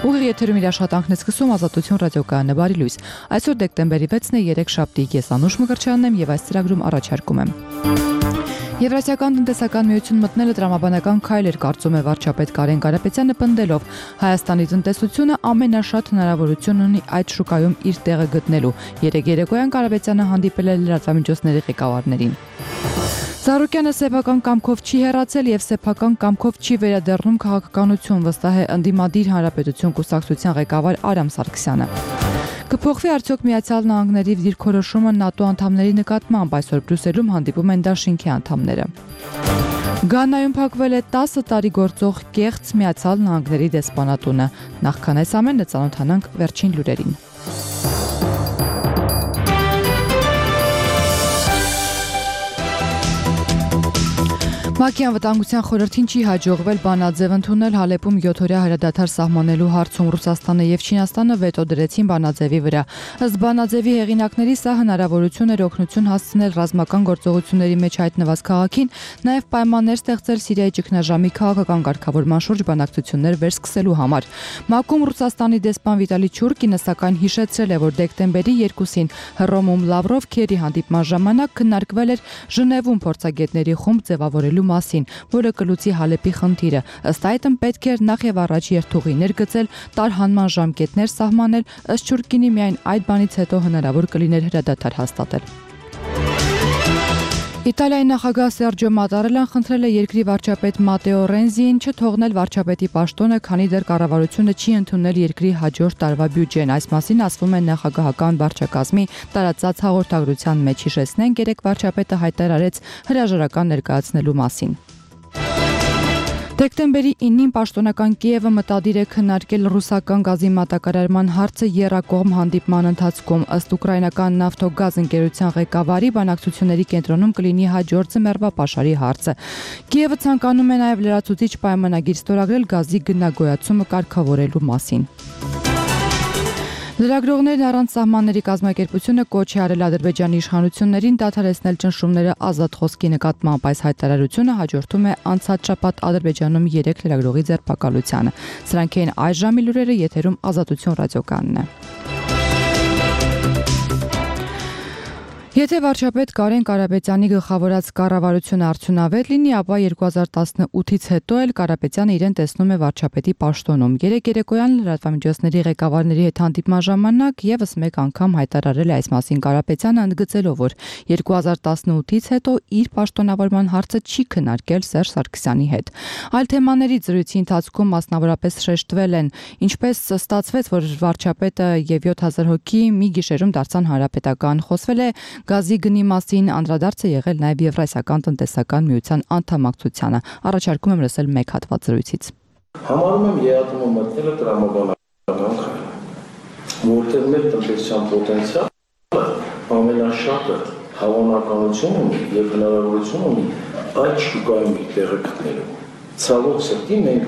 Ուղիղ եթերում իր աշխատանքն է սկսում Ազատություն ռադիոկայանը բարի լույս։ Այսօր դեկտեմբերի 6-ն է 3 շաբթի, ես Անուշ Մկրտչյանն եմ եւ այս ծրագրում առաջարկում եմ։ Եվրասիական տնտեսական միություն մտնելը տրամաբանական քայլ էր, կարծում է վարչապետ Կարեն Կարապետյանը պնդելով. Հայաստանի տնտեսությունը ամենաշատ հնարավորություն ունի այդ շուկայում իր տեղը գտնելու։ Երեկ երեկոյան Կարապետյանը հանդիպել է լրատվամիջոցների ղեկավարներին։ Զարուկյանը սեփական կամքով չի հեռացել եւ սեփական կամքով չի վերադառնում քաղաքականություն, վստահ է ընդդիմադիր Հանրապետություն կուսակցության ղեկավար Արամ Սարգսյանը։ Կփոխվի արդյոք Միացյալ Նահանգների դիրքորոշումը ՆԱՏՕ անդամների նկատմամբ, այսօր Բրյուսելում հանդիպում են դաշինքի անդամները։ Գանայում փակվել է 10 տարի գործող կեղծ Միացյալ Նահանգների դեսպանատունը։ Նախքան այս ամենը ծանոթանանք վերջին լուրերին։ ՄԱԿ-ի անվտանգության խորհրդին չի հաջողվել բանաձև ընդունել Հալեպում 7-օրյա հրադադար սահմանելու հարցում։ Ռուսաստանը եւ Չինաստանը վետո դրեցին բանաձևի վրա։ Ըստ բանաձևի հեղինակների սա հնարավորություն էր օգնություն հասցնել ռազմական գործողությունների մեջ հայտնված քաղաքին, նաեւ պայմաններ ստեղծել Սիրիայի ճգնաժամի քաղաքական կարգավորման շուրջ բանակցություններ վերսկսելու համար։ ՄԱԿ-ում Ռուսաստանի դեսպան Վիտալի Չուրկինը սակայն հիշեցրել է, որ դեկտեմբերի 2-ին Հռոմում Լավրով-Քերի հանդիպման ժամանակ քննարկվել էր Ժնևում փորձագետների խումբ ձևավորելու մասին, որը կլուծի Հալեպի խնդիրը։ Ըստ այդմ պետք էր նախ եւ առաջ երթուղիներ գծել, տարհանման ժամկետներ սահմանել, ըստ Չուրկինի միայն այդ բանից հետո հնարավոր կլիներ հրադադար հաստատել։ Իտալիայի նախագահ Սերջո Մատարելան խնդրել է երկրի վարչապետ Մատեո Ռենզիին չթողնել վարչապետի պաշտոնը, քանի դեռ կառավարությունը չի ընդունել երկրի հաջորդ տարվա բյուջեն։ Այս մասին ասվում է նախագահական վարչակազմի տարածած հաղորդագրության մեջ։ Հիշեցնենք, երեկ վարչապետը հայտարարեց հրաժարական ներկայացնելու մասին։ Դեկտեմբերի 9-ին պաշտոնական Կիևը մտադիր է քննարկել ռուսական գազի մատակարարման հարցը եռակողմ հանդիպման ընթացքում։ Ըստ ուկրաինական Նավթոգազ ընկերության ղեկավարի, բանակցությունների կենտրոնում կլինի հաջորդ ձմեռվա պաշարի հարցը։ Կիևը ցանկանում է նաև լրացուցիչ պայմանագիր ստորագրել գազի գնագոյացումը կարգավորելու մասին։ Լրագրողներն առանց սահմանների կազմակերպությունը կոչ է արել Ադրբեջանի իշխանություններին դադարեցնել ճնշումները ազատ խոսքի նկատմամբ։ Այս հայտարարությունը հաջորդում է անցած շաբաթ Ադրբեջանում 3 լրագրողի ձերբակալությանը։ Սրանք էին այս ժամի լուրերը, եթերում Ազատություն ռադիոկայանն է։ Եթե վարչապետ Կարեն Կարապետյանի գլխավորած կառավարությունը արդյունավետ լինի, ապա 2018-ից հետո էլ Կարապետյանը իրեն տեսնում է վարչապետի պաշտոնում։ Երեկ երեկոյան լրատվամիջոցների ղեկավարների հետ հանդիպման ժամանակ եւս մեկ անգամ հայտարարել է այս մասին Կարապետյանը, ընդգծելով, որ 2018-ից հետո իր պաշտոնավորման հարցը չի քննարկել Սերժ Սարգսյանի հետ։ Այլ թեմաներից զրույցի ընթացքում մասնավորապես շեշտվել են, ինչպես ստացվեց, որ վարչապետը եւ 7000 հոգի մի գիշերում դարձան հանրապետական։ Խոսվել է գազի գնի մասին, անդրադարձ է եղել նաև Եվրասիական տնտեսական միության անդամակցությանը։ Առաջարկում եմ լսել մեկ հատված զրույցից։ Համարում եմ ԵԱՏՄ մտնելը տրամաբանական քայլ, որտեղ մեր տնտեսական պոտենցիալը ամենաշատը հավանականություն ունի եւ հնարավորություն ունի այդ շուկայում իր տեղը գտնելու։ Ցավոք սրտի մենք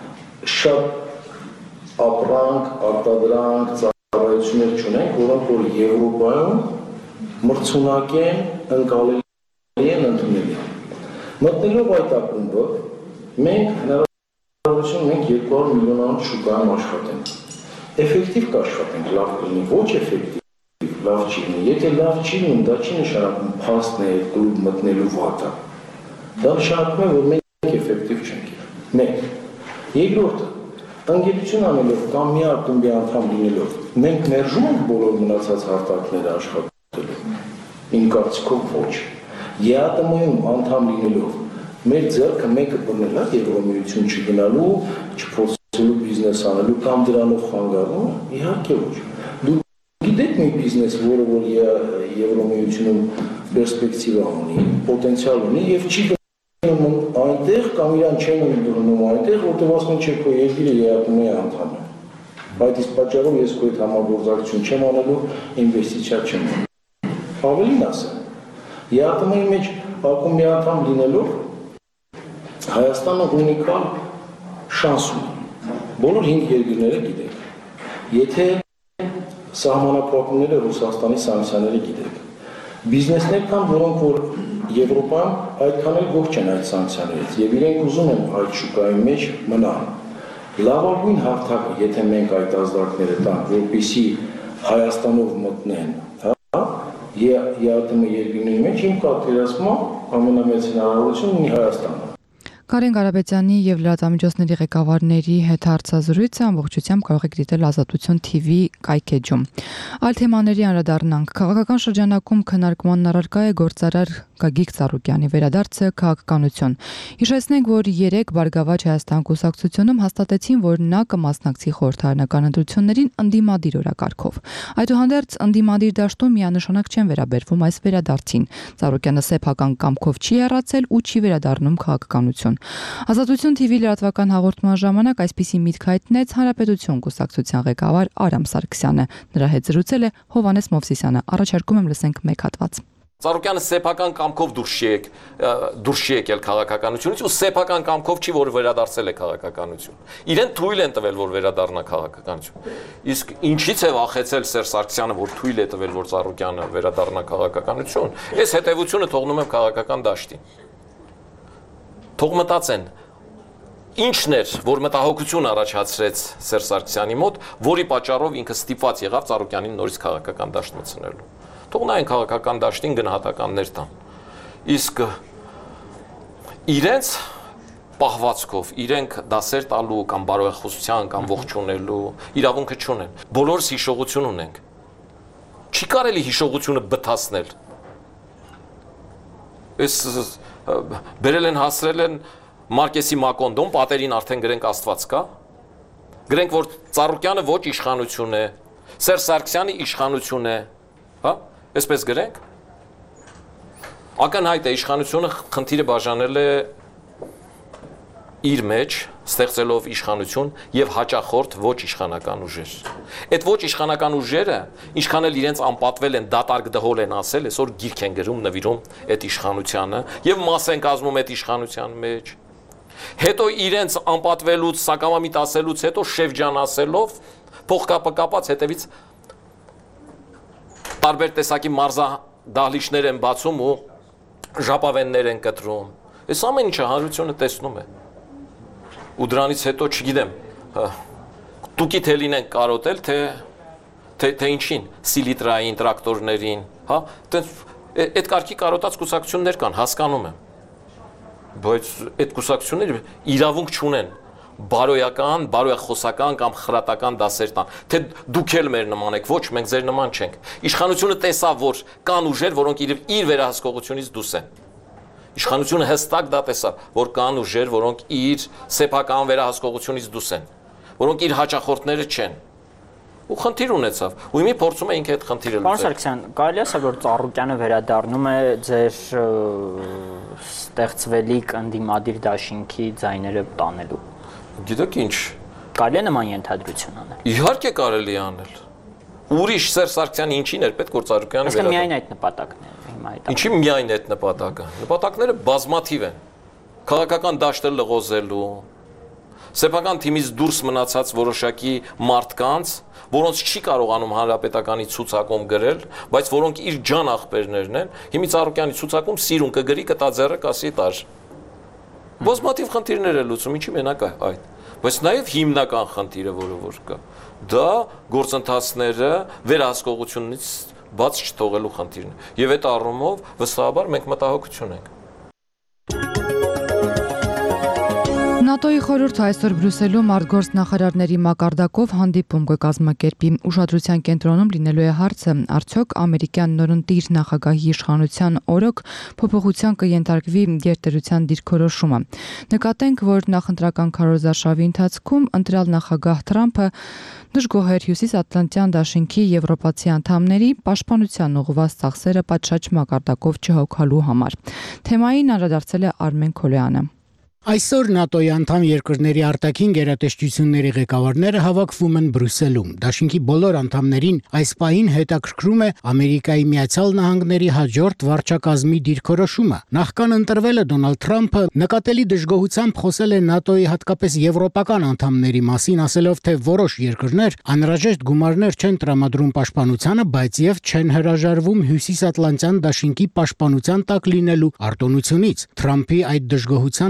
շատ ապրանք, արտադրանք, ծառայություններ չունենք, որոնք որ Եվրոպայում մրցունակ են, ընկալելի են, ընդունելի։ Մտնելով այդ ակումբը, մենք հնարավորություն ունենք 200 միլիոնանոց շուկայում աշխատենք։ Էֆեկտիվ կաշխատենք, լավ կլինի, ոչ էֆեկտիվ, լավ չի լինի։ Եթե լավ չի լինի, դա չի նշանակում փաստն է կլուբ մտնելու վատը։ Դա նշանակում է, որ մենք էֆեկտիվ չենք եղել։ Մեկ։ Երկրորդը, ընկերություն անելով կամ մի ակումբի անդամ լինելով, մենք մերժում ենք բոլոր մնացած հարթակները աշխատելու։ Իմ կարծիքով ոչ։ ԵԱՏՄ-ում անդամ լինելով մեր ձեռքը մեկը բռնել է Եվրոմիություն չգնալու, չփորձելու բիզնես անելու կամ դրանով խանգարելու, իհարկե ոչ։ Դուք գիտեք մի բիզնես, որը որ Եվրոմիությունում պերսպեկտիվա ունի, պոտենցիալ ունի եւ չի գնում այնտեղ կամ իրան չեն ընդունում այնտեղ, որտեղ ասում են չէ քո երկիրը ԵԱՏՄ-ի անդամ է։ Այդ իսկ պատճառով ես քո հետ համագործակցություն չեմ անելու, ինվեստիցիա չեմ անում։ Ավելին ասեմ, ԵԱՏՄ-ի մեջ ակումբի անդամ լինելով Հայաստանը ունիկալ շանս ունի։ Բոլոր 5 երկրները գիտեք։ Եթե սահմանափակումները Ռուսաստանի սանկցիաները գիտեք։ Բիզնեսներ կան, որոնք որ Եվրոպայում այդքան էլ գոհ չեն այդ սանկցիաներից եւ իրենք ուզում են այդ շուկայի մեջ մնալ։ լավագույն հարթակը, եթե մենք այդ ազդակները տանք, որպեսզի Հայաստանով մտնեն, հա, ԵԱՏՄ երկրների մեջ իմ պատկերացմամբ ամենամեծ հնարավորությունը ունի Հայաստանը։ Կարեն Ղարաբետյանի եւ լրատվամիջոցների ղեկավարների հետ հարցազրույցը ամբողջությամբ կարող եք դիտել Ազատություն TV կայքեջում։ Այլ թեմաների անդրադառնանք։ Քաղաքական շրջանակում քննարկման առարկա է գործարար Գագիկ Ծառուկյանի վերադարձը քաղաքականություն։ Հիշեցնենք, որ 3 Բարգավաճ Հայաստան կուսակցությունում հաստատեցին, որ նա կմասնակցի խորհրդարանական ընտրություններին ընդդիմադիր օրակարգով։ Այդուհանդերձ ընդդիմադիր դաշտում միանշանակ չեն վերաբերվում այս վերադարձին։ Ծառուկյանը սեփական կամքով չի հեռացել ու չի վերադառնում քաղաքականություն։ Ազատություն TV լրատվական հաղորդման ժամանակ այսպիսի միտք հայտնեց Հանրապետություն կուսակցության ղեկավար Արամ Սարգսյանը։ Նրա հետ զրուցել է Հովհաննես Մովսիսյանը։ Առաջարկում եմ լսենք մեկ հատված։ Ծառուկյանը սեփական կամքով դուրս չի եկել քաղաքականությունից ու սեփական կամքով չի, որ վերադարձել է քաղաքականություն։ Իրեն թույլ են տվել, որ վերադառնա քաղաքականություն։ Իսկ ինչից է վախեցել Սերժ Սարգսյանը, որ թույլ է տվել, որ Ծառուկյանը վերադառնա քաղաքականություն։ Այս հետևությունը թողնում եմ քաղաքական դաշտին։ Թող մտածեն, ինչն էր, որ մտահոգություն առաջացրեց Սերժ Սարգսյանի մոտ, որի պատճառով ինքը ստիպված եղավ Ծառուկյանին նորից քաղաքական դաշտ մտցնելու։ Թող նայեն քաղաքական դաշտին գնահատականներ տան։ Իսկ իրենց պահվածքով, իրենք դասեր տալու կամ բարոյախոսության կամ ողջունելու իրավունքը չունեն։ Բոլորս հիշողություն ունենք։ Չի կարելի հիշողությունը բթացնել։ Այս բերել են հասրել են Մարկեսի Մակոնդոն, պատերին արդեն գրենք Աստված կա։ Գրենք, որ Ծառուկյանը ոչ իշխանություն է, Սերժ Սարգսյանը իշխանություն է, հա։ Այսպես գրենք, ակնհայտ է իշխանությունը խնդիրը բաժանել է իր մեջ, ստեղծելով իշխանություն եւ հաճախորդ ոչ իշխանական ուժեր։ Այդ ոչ իշխանական ուժերը, ինչքան էլ իրենց անպատվել են, դատարկ դհոլ են ասել, այսօր գիրք են գրում, նվիրում այդ իշխանությանը եւ մաս են կազմում այդ իշխանության մեջ։ Հետո իրենց անպատվելուց, սակամամիտ ասելուց հետո շեվջան ասելով, փողկապը կապած հետևից տարբեր տեսակի մարզադահլիճներ են բացում ու ժապավեններ են կտրում։ Այս ամեն ինչը հանրությունը տեսնում է։ Ու դրանից հետո չգիտեմ, տուկիթ է լինեն կարոտել, թե ինչին, սիլիտրային տրակտորներին, հա, այդ կարգի կարոտած կուսակցություններ կան, հասկանում եմ։ Բայց այդ կուսակցությունները իրավունք չունեն բարոյական, բարոյախոսական կամ խրատական դասեր տան, թե դուք էլ մեր նման եք, ոչ, մենք ձեր նման չենք։ Իշխանությունը տեսավ, որ կան ուժեր, որոնք իր վերահսկողությունից դուրս են։ Իշխանությունը հստակ դա տեսավ, որ կան ուժեր, որոնք իր սեփական վերահսկողությունից դուրս են, որոնք իր հաճախորդները չեն։ Ու խնդիր ունեցավ։ Ու իմի փորձում է ինքը այդ խնդիրը լուծել։ Պարոն Սարգսյան, կարելի է ասել, որ Ծառուկյանը վերադառնում է ձեր ստեղծվելիք ընդդիմադիր դաշինքի ձայները տանելու։ Գիտեք ինչ, կարելի է նման ենթադրություն անել։ Իհարկե կարելի է անել։ Ուրիշ Սերժ Սարգսյանի ինչին էր պետք որ Ծառուկյանը վերադառնա։ Իսկ միայն այդ նպատակն է հիմա այդ։ Ինչի միայն այդ նպատակը։ Նպատակները բազմաթիվ են։ Քաղաքական դաշտը լղոզելու, սեփական թիմից դուրս մնացած որոշակի մարդկանց, որոնց չի կարողանում հանրապետականի ցուցակում գրել, բայց որոնք իր ջան աղբերներն են, հիմի Ծառուկյանի ցուցակում սիրուն կգրի կտա ձեռը կասի տար։ Բազմաթիվ խնդիրներ է լուծում, ինչի մենակ այդ, բայց նաև հիմնական խնդիրը, որը որ կա, դա գործընթացները վերահսկողությունից բաց չթողելու խնդիրն է։ Եվ այդ առումով վստահաբար մենք մտահոգություն ենք։ ՆԱՏՕ-ի խորհուրդը այսօր Բրյուսելում արտգործնախարարների մակարդակով հանդիպում կկազմակերպի։ Ուշադրության կենտրոնում լինելու է հարցը, արդյոք ամերիկյան նորընտիր նախագահի իշխանության օրոք փոփոխության կենթարկվի գերտերության դիրքորոշումը։ Նկատենք, որ նախընտրական քարոզարշավի ընթացքում ընտրյալ նախագահ Թրամփը դժգոհ էր Հյուսիսատլանտյան դաշինքի եվրոպացի անդամների պաշտպանության ուղղված ծախսերը պատշաճ մակարդակով չհոգալու համար։ Թեմային անդրադարձել է Արմեն Քոլոյանը։ Այսօր ՆԱՏՕ-ի անդամ երկրների արտաքին գերատեսչությունների ղեկավարները հավաքվում են Բրյուսելում։ Դաշինքի բոլոր անդամներին այս պահին հետաքրքրում է Ամերիկայի Միացյալ Նահանգների հաջորդ վարչակազմի դիրքորոշումը։ Նախքան ընտրվելը Դոնալդ Թրամփը նկատելի դժգոհությամբ խոսել է ՆԱՏՕ-ի հատկապես եվրոպական անդամների մասին, ասելով, թե որոշ երկրներ անհրաժեշտ գումարներ չեն տրամադրում պաշտպանությանը, բայց եւ չեն հրաժարվում Հյուսիսատլանտյան դաշինքի պաշտպանության տակ լինելու արտոնությունից։ Թրամփի այդ դժգոհությանն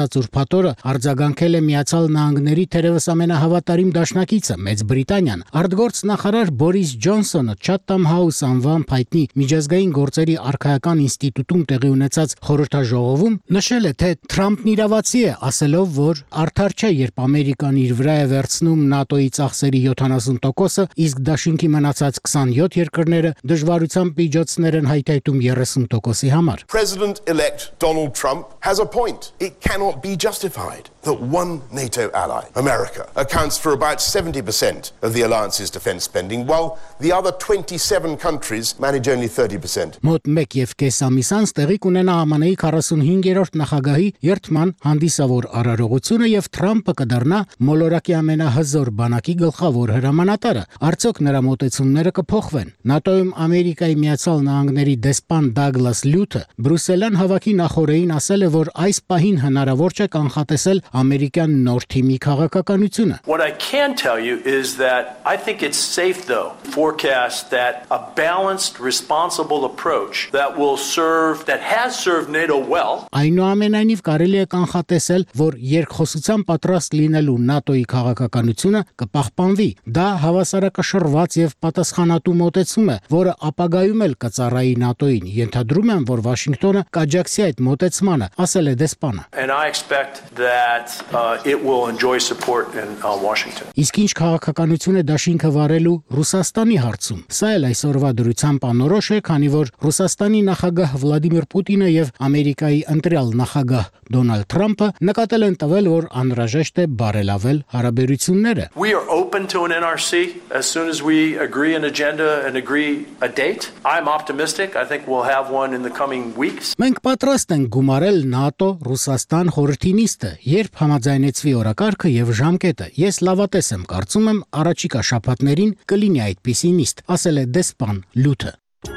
անցած ուրբաթ օրը արձագանքել է Միացյալ Նահանգների թերևս ամենահավատարիմ դաշնակիցը Մեծ Բրիտանիան։ Արտգործնախարար Բորիս Ջոնսոնը Chatham House անվամբ հայտնի միջազգային գործերի արքայական ինստիտուտում տեղի ունեցած խորհրդաժողովում նշել է, թե Թրամփն իրավացի է, ասելով, որ արդար չէ, երբ Ամերիկան իր վրա է վերցնում ՆԱՏՕ-ի ծախսերի 70%-ը, իսկ դաշինքի մնացած 27 երկրները դժվարությամբ միջոցներ են հայթայթում 30%-ի համար։ President-elect Donald Trump has a point. It cannot be justified that one NATO ally, America, accounts for about 70% of the alliance's defense spending, while the other 27 countries manage only 30%. Մոտ 1.5 ամիս անց տեղի կունենա ԱՄՆ-ի 45-րդ նախագահի երթման հանդիսավոր արարողությունը եւ Թրամփը կդառնա մոլորակի ամենահզոր բանակի գլխավոր հրամանատարը։ Արդյոք նրա մոտեցումները կփոխվեն։ ՆԱՏՕ-ում Ամերիկայի Միացյալ Նահանգների դեսպան Դագլաս Լյութը Բրյուսելյան հավաքի նախորդին ասել է, որ այս պահին հնարավոր չէ կանխատեսել ամերիկյան նոր թիմի քաղաքականությունը։ What I can tell you is that I think it's safe though forecast that a balanced responsible approach that will serve that has served NATO well. Այնուամենայնիվ կարելի է կանխատեսել, որ երկխոսության պատրաստ լինելու ՆԱՏՕ-ի քաղաքականությունը կպահպանվի։ Դա հավասարակշռված եւ պատասխանատու մոտեցում է, որը ապագայում էլ կծառայի ՆԱՏՕ-ին։ Ենթադրում եմ, որ Վաշինգտոնը կաջակցի այդ մոտեցմանը, ասել է դեսպանը։ And I expect that it will enjoy support in Washington. Իսկ ինչ քաղաքականություն է դաշինքը վարելու Ռուսաստանի հարցում։ Սա էլ այսօրվա դրությամբ անորոշ է, քանի որ Ռուսաստանի նախագահ Վլադիմիր Պուտինը եւ Ամերիկայի ընտրյալ նախագահ Դոնալդ Թրամփը նկատել են տվել, որ անհրաժեշտ է բարելավել հարաբերությունները։ We are open to an NRC as soon as we agree an agenda and agree a date. I'm optimistic. I think we'll have one in the coming weeks. Մենք պատրաստ ենք գումարել ՆԱՏՕ Ռուսաստան խորհրդի նիստը, երբ համաձայնեցվի օրակարգը եւ ժամկետը։ Ես լավատես եմ, կարծում եմ առաջիկա շաբաթներին կլինի այդպիսի նիստ, ասել է դեսպան Լյութը։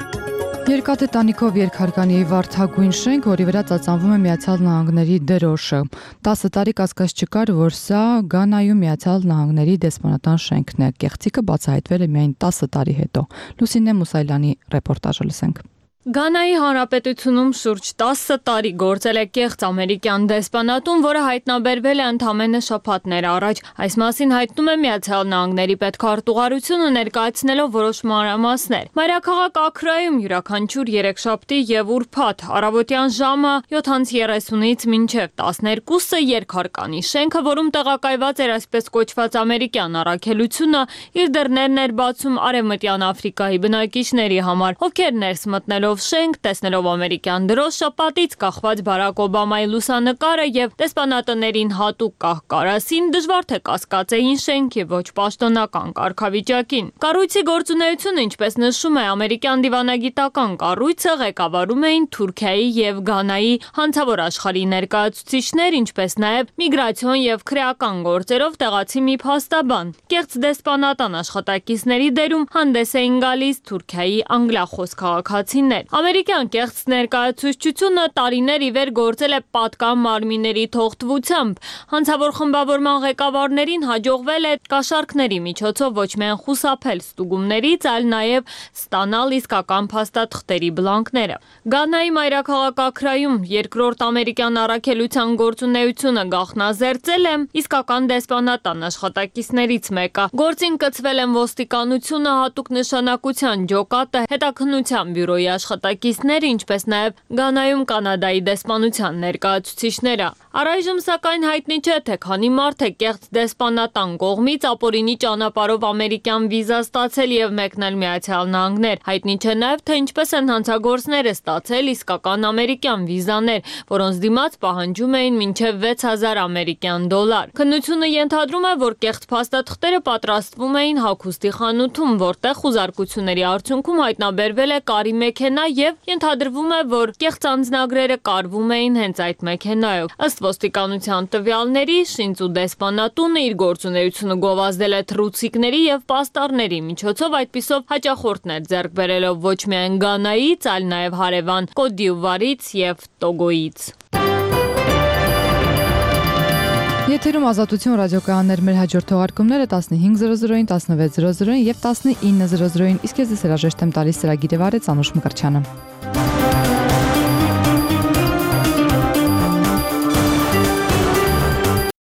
Երկաթե տանիքով երկհարկանի վարդագույն շենք, որի վրա ծածանվում է Միացյալ Նահանգների դրոշը։ 10 տարի կասկած չկար, որ սա Գանայում Միացյալ Նահանգների դեսպանատան շենքն է։ Կեղծիքը բացահայտվել է միայն 10 տարի հետո։ Լուսինե Մուսայլյանի ռեպորտաժը լսենք։ Գանայի հանրապետությունում շուրջ 10 տարի գործել է կեղծ ամերիկյան դեսպանատուն, որը հայտնաբերվել է ընդամենը շաբաթներ առաջ։ Այս մասին հայտնում է Միացյալ Նահանգների պետքարտուղարությունը, ներկայացնելով որոշ մանրամասներ։ Մայրաքաղաք Աքրայում յուրաքանչյուր երեքշաբթի եւ ուրբաթ առավոտյան ժամը 7:30-ից մինչեւ 12-ը երկհարկանի շենքը, որում տեղակայված էր այսպես կոչված ամերիկյան առաքելությունը, իր դռներն էր բացում Արևմտյան Աֆրիկայի բնակիչների համար, ովքեր ներս մտնելով շենք, տեսնելով ամերիկյան դրոշը, պատից կախված Բարակ Օբամայի լուսանկարը եւ դեսպանատներին հատուկ կահ-կարասին դժվար թե կասկածեին շենքի ոչ պաշտոնական կարգավիճակին։ Կառույցի գործունեությունը, ինչպես նշում է ամերիկյան դիվանագիտական կառույցը, ղեկավարում էին Թուրքիայի եւ Գանայի հանցավոր աշխարհի ներկայացուցիչներ, ինչպես նաեւ միգրացիոն եւ քրեական գործերով տեղացի մի փաստաբան։ Կեղծ դեսպանատան աշխատակիցների դերում հանդես էին գալիս Թուրքիայի անգլիախոս քաղաքացիներ։ Ամերիկյան կեղծ ներկայացուցչությունը տարիներ ի վեր գործել է պատկան մարմինների թողտվությամբ։ Հանցավոր խմբավորման ղեկավարներին հաջողվել է կաշառքների միջոցով ոչ միայն խուսափել ստուգումներից, այլ նաև ստանալ իսկական փաստաթղթերի բլանկները։ Գանայի մայրաքաղաք Աքրայում երկրորդ ամերիկյան առաքելության գործունեությունը գաղտնազերծել է իսկական դեսպանատան աշխատակիցներից մեկը։ Գործին կցվել են ոստիկանությունը, հատուկ նշանակության ջոկատը, հետաքննության բյուրոյի աշխատակիցները, ինչպես նաև Գանայում Կանադայի դեսպանության ներկայացուցիչները։ Առայժմ սակայն հայտնի չէ, թե քանի մարդ է կեղծ դեսպանատան կողմից ապօրինի ճանապարհով ամերիկյան վիզա ստացել եւ մեկնել Միացյալ Նահանգներ։ Հայտնի չէ նաև, թե ինչպես են հանցագործները ստացել իսկական ամերիկյան վիզաներ, որոնց դիմաց պահանջում էին մինչև 6000 ամերիկյան դոլար։ Քննությունը ենթադրում է, որ կեղծ փաստաթղթերը պատրաստվում էին հագուստի խանութում, որտեղ խուզարկությունների արդյունքում հայտնաբերվել է կարի մեքենա եւ ենթադրվում է, որ կեղծ անձնագրերը կարվում էին հենց այդ մեքենայով։ Ըստ ոստիկանության տվյալների, Շինձու դեսպանատունը իր գործունեությունը գովազդել է թռուցիկների եւ պաստառների միջոցով, այդպիսով հաճախորդներ ձեռք բերելով ոչ միայն Գանայից, այլ նաեւ հարևան Կոտ դ'Իվուարից եւ Տոգոյից։ Եթերում Ազատություն ռադիոկայաններ, մեր հաջորդ թողարկումները 15:00-ին, 16:00-ին եւ 19:00-ին, իսկ ես հրաժեշտ եմ տալիս ծրագիրը վարեց Անուշ Մկրտչյանը։